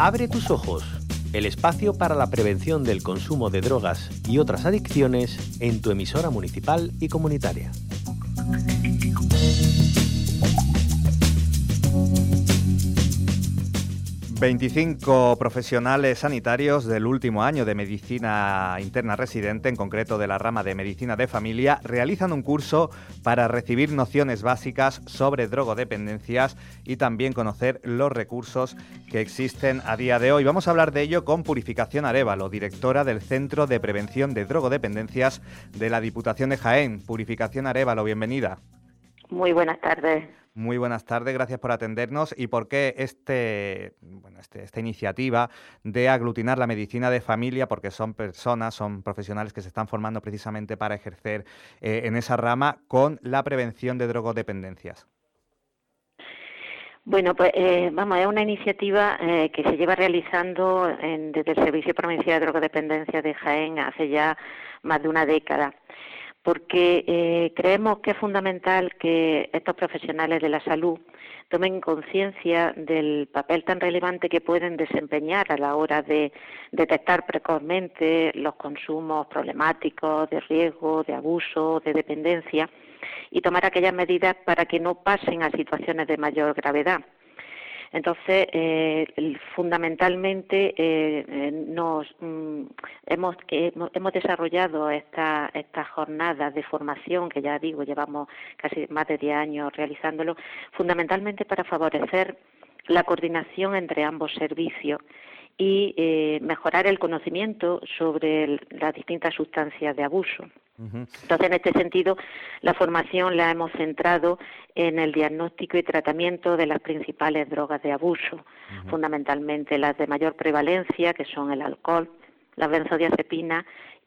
Abre tus ojos, el espacio para la prevención del consumo de drogas y otras adicciones en tu emisora municipal y comunitaria. ...25 profesionales sanitarios del último año de Medicina Interna Residente, en concreto de la rama de Medicina de Familia, realizan un curso para recibir nociones básicas sobre drogodependencias y también conocer los recursos que existen a día de hoy. Vamos a hablar de ello con Purificación Arévalo, directora del Centro de Prevención de Drogodependencias de la Diputación de Jaén. Purificación Arévalo, bienvenida. Muy buenas tardes. Muy buenas tardes, gracias por atendernos. ¿Y por qué esta iniciativa de aglutinar la medicina de familia? Porque son profesionales que se están formando precisamente para ejercer en esa rama con la prevención de drogodependencias. Bueno, pues es una iniciativa que se lleva realizando desde el Servicio Provincial de Drogodependencia de Jaén hace ya más de una década. Porque creemos que es fundamental que estos profesionales de la salud tomen conciencia del papel tan relevante que pueden desempeñar a la hora de detectar precozmente los consumos problemáticos, de riesgo, de abuso, de dependencia, y tomar aquellas medidas para que no pasen a situaciones de mayor gravedad. Entonces, fundamentalmente hemos desarrollado estas jornadas de formación, que ya digo, llevamos casi más de 10 años realizándolo, fundamentalmente para favorecer la coordinación entre ambos servicios y mejorar el conocimiento sobre las distintas sustancias de abuso. Entonces, en este sentido, la formación la hemos centrado en el diagnóstico y tratamiento de las principales drogas de abuso, fundamentalmente las de mayor prevalencia, que son el alcohol, las benzodiazepinas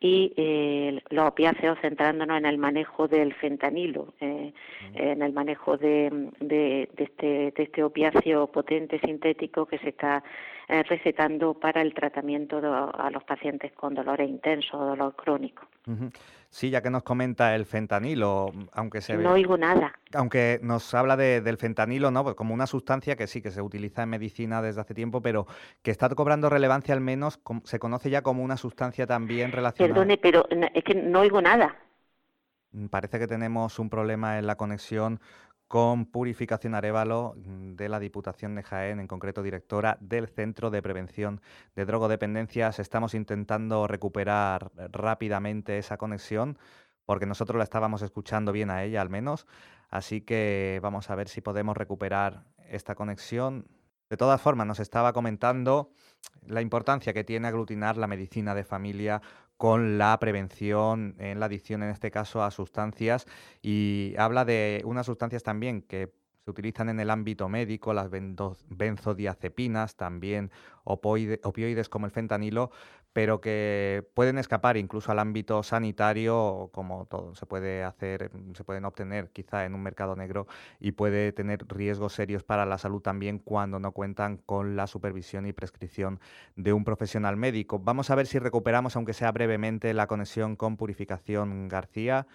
y los opiáceos, centrándonos en el manejo del fentanilo, en el manejo de este opiáceo potente sintético que se está recetando para el tratamiento a los pacientes con dolores intensos o dolor crónico. Sí, ya que nos comenta el fentanilo, No oigo nada. Aunque nos habla del fentanilo, ¿no? Pues como una sustancia que sí, que se utiliza en medicina desde hace tiempo, pero que está cobrando relevancia, al menos se conoce ya como una sustancia también relacionada. Perdone, pero es que no oigo nada. Parece que tenemos un problema en la conexión con Purificación Arévalo de la Diputación de Jaén, en concreto directora del Centro de Prevención de Drogodependencias. Estamos intentando recuperar rápidamente esa conexión, porque nosotros la estábamos escuchando bien a ella al menos, así que vamos a ver si podemos recuperar esta conexión. De todas formas, nos estaba comentando la importancia que tiene aglutinar la medicina de familia con la prevención en la adicción, en este caso a sustancias, y habla de unas sustancias también que se utilizan en el ámbito médico, las benzodiazepinas, también opioides como el fentanilo, pero que pueden escapar incluso al ámbito sanitario, como todo se pueden obtener quizá en un mercado negro y puede tener riesgos serios para la salud también cuando no cuentan con la supervisión y prescripción de un profesional médico. Vamos a ver si recuperamos, aunque sea brevemente, la conexión con Purificación García.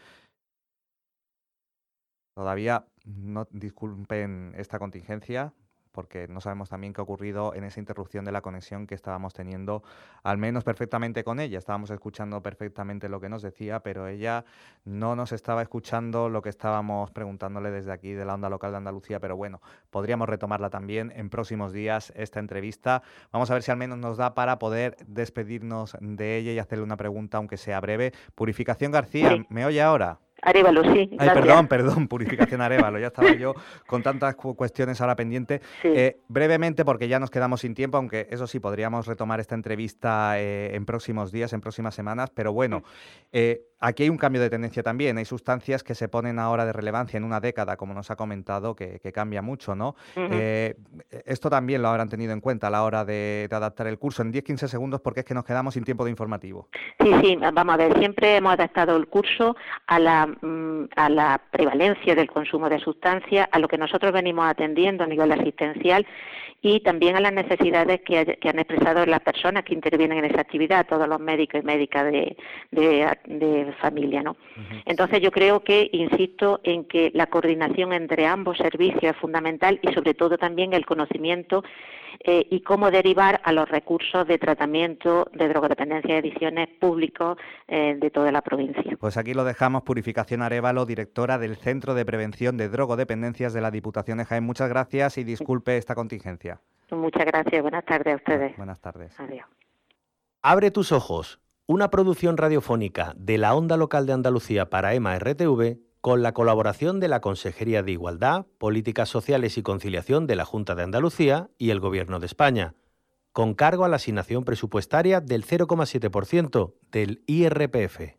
Todavía no disculpen esta contingencia, porque no sabemos también qué ha ocurrido en esa interrupción de la conexión que estábamos teniendo, al menos perfectamente con ella. Estábamos escuchando perfectamente lo que nos decía, pero ella no nos estaba escuchando lo que estábamos preguntándole desde aquí, de la onda local de Andalucía. Pero bueno, podríamos retomarla también en próximos días, esta entrevista. Vamos a ver si al menos nos da para poder despedirnos de ella y hacerle una pregunta, aunque sea breve. Purificación García, Sí. ¿Me oye ahora? Arévalo, sí, gracias. Ay, perdón, Purificación Arévalo, ya estaba yo con tantas cuestiones ahora pendientes. Sí. Brevemente, porque ya nos quedamos sin tiempo, aunque eso sí, podríamos retomar esta entrevista en próximos días, en próximas semanas, pero bueno, aquí hay un cambio de tendencia también, hay sustancias que se ponen ahora de relevancia en una década, como nos ha comentado, que cambia mucho, ¿no? Esto también lo habrán tenido en cuenta a la hora de adaptar el curso en 10-15 segundos, porque es que nos quedamos sin tiempo de informativo. Sí, vamos a ver, siempre hemos adaptado el curso a la prevalencia del consumo de sustancias, a lo que nosotros venimos atendiendo a nivel asistencial y también a las necesidades que han expresado las personas que intervienen en esa actividad, todos los médicos y médicas de familia, ¿no? Entonces yo creo que, insisto, en que la coordinación entre ambos servicios es fundamental y sobre todo también el conocimiento y cómo derivar a los recursos de tratamiento de drogodependencia y adicciones públicos de toda la provincia. Pues aquí lo dejamos. Purificación Arévalo, directora del Centro de Prevención de Drogodependencias de la Diputación de Jaén. Muchas gracias y disculpe esta contingencia. Muchas gracias. Buenas tardes a ustedes. Buenas tardes. Adiós. Abre tus ojos, una producción radiofónica de la Onda Local de Andalucía para EMA RTV, con la colaboración de la Consejería de Igualdad, Políticas Sociales y Conciliación de la Junta de Andalucía y el Gobierno de España, con cargo a la asignación presupuestaria del 0,7% del IRPF.